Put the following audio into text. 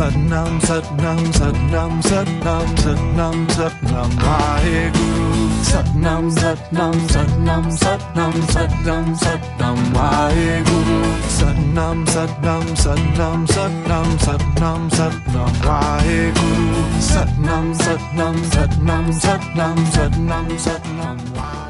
Satnam, Satnam, Satnam, Satnam, Satnam, Satnam, Waheguru. Satnam, Satnam, Satnam, Satnam, Satnam, Satnam, Waheguru. Satnam, Satnam, Satnam, Satnam, Satnam, Satnam, Waheguru. Satnam, Satnam, Satnam, Satnam, Satnam, Satnam, Waheguru.